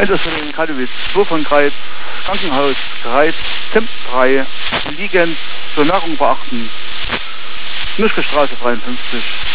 Einsatzstelle Katowice 2 von Greiz, Krankenhaus Greiz, Temp 3, liegend zur Nahrung beachten, Mischke Straße 53.